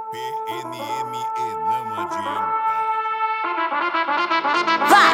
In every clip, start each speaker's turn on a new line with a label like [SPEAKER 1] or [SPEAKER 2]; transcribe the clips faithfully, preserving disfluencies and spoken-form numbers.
[SPEAKER 1] P N M e não adianta.
[SPEAKER 2] Vai!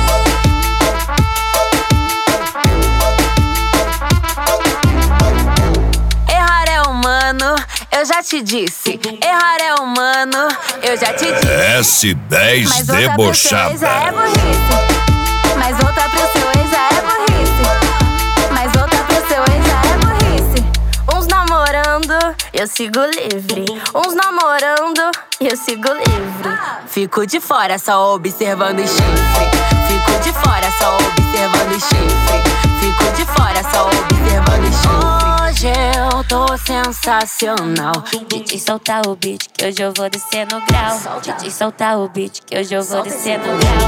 [SPEAKER 2] Errar é humano, eu já te disse. Errar é humano, eu já te disse.
[SPEAKER 1] S dez
[SPEAKER 2] Mas outra pro seu ex já é
[SPEAKER 1] debochada.
[SPEAKER 2] burrice. Mas outra pro seu ex já é burrice. Mas outra pro seu ex já é burrice. Uns namorando, eu sigo livre. Uns namorando, eu sigo livre. Fico de fora só observando o chifre. Fico de fora só observando o chifre. Fico de fora só observando o chifre. Hoje eu tô sensacional.
[SPEAKER 3] D J solta o beat que hoje eu vou descer no grau. D J solta o beat que hoje eu vou descer no grau.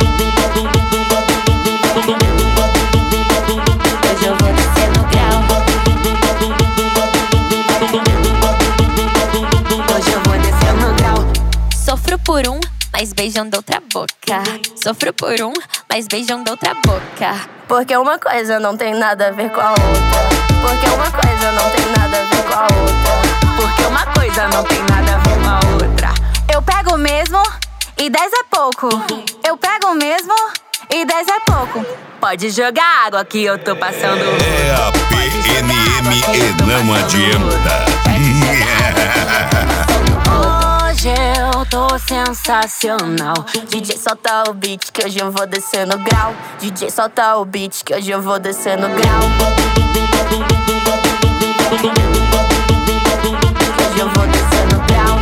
[SPEAKER 3] Hoje eu vou descer no grau.
[SPEAKER 2] Hoje eu vou descer no grau.
[SPEAKER 3] Sofro por um, mas beijam da outra boca. Sofro por um, mas beijam da outra boca.
[SPEAKER 2] Porque uma coisa não tem nada a ver com a outra. Porque uma coisa não tem nada a ver com a outra. Porque uma coisa não tem nada a ver com a outra. Eu pego mesmo e dez é pouco. Eu pego mesmo e dez é pouco. Pode jogar água que eu tô passando.
[SPEAKER 1] É a P N M e não adianta.
[SPEAKER 2] Hoje eu tô sensacional. D J solta o beat que hoje eu vou descer no grau. D J solta o beat que hoje eu vou descer no grau. Hoje eu vou descer no grau.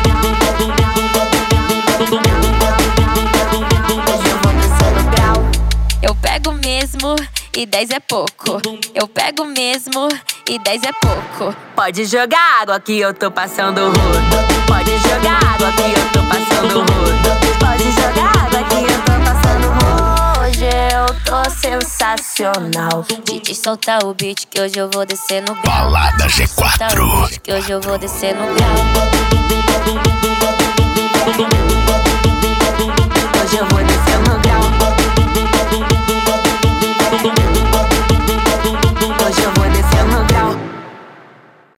[SPEAKER 2] Hoje eu vou descer no grau.
[SPEAKER 3] Eu pego mesmo e dez é pouco. Eu pego mesmo e dez é pouco.
[SPEAKER 2] Pode jogar água que eu tô passando rodo. Pode jogar água que eu tô passando rodo. Pode jogar água que eu tô passando rodo. Hoje eu tô sensacional.
[SPEAKER 3] D J solta o beat que hoje eu vou descer no grau.
[SPEAKER 1] Balada G
[SPEAKER 3] Solta
[SPEAKER 1] quatro.
[SPEAKER 3] o beat que hoje eu vou descer no grau.
[SPEAKER 2] Hoje eu vou descer no grau.